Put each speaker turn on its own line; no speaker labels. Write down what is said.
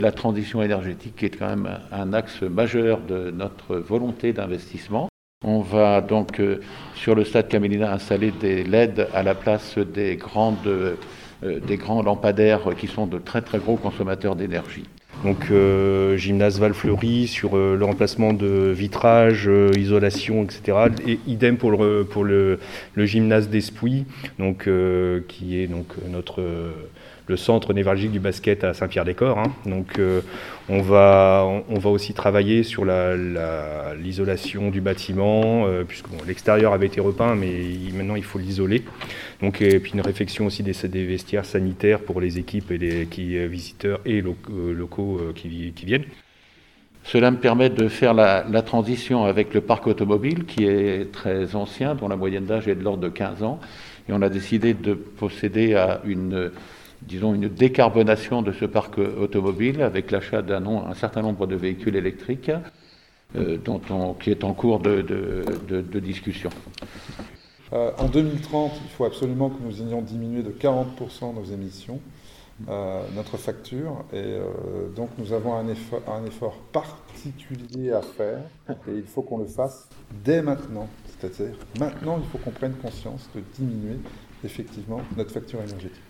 La transition énergétique est quand même un axe majeur de notre volonté d'investissement. On va donc sur le stade Camélia installer des LED à la place des grands lampadaires qui sont de très très gros consommateurs d'énergie.
Donc gymnase Val-Fleury sur le remplacement de vitrage, isolation, etc. Et idem pour le gymnase d'Espouy, donc, qui est donc le centre névralgique du basket à Saint-Pierre-des-Corps. Hein. Donc on va aussi travailler sur l'isolation du bâtiment, puisque l'extérieur avait été repeint, mais maintenant il faut l'isoler. Donc, et puis une réflexion aussi des vestiaires sanitaires pour les équipes et les visiteurs et locaux qui viennent.
Cela me permet de faire la transition avec le parc automobile qui est très ancien, dont la moyenne d'âge est de l'ordre de 15 ans. Et on a décidé de procéder à une décarbonation de ce parc automobile avec l'achat un certain nombre de véhicules électriques qui est en cours de discussion.
En 2030, il faut absolument que nous ayons diminué de 40% nos émissions, notre facture, et donc nous avons un effort particulier à faire, et il faut qu'on le fasse dès maintenant. C'est-à-dire, maintenant, il faut qu'on prenne conscience de diminuer effectivement notre facture énergétique.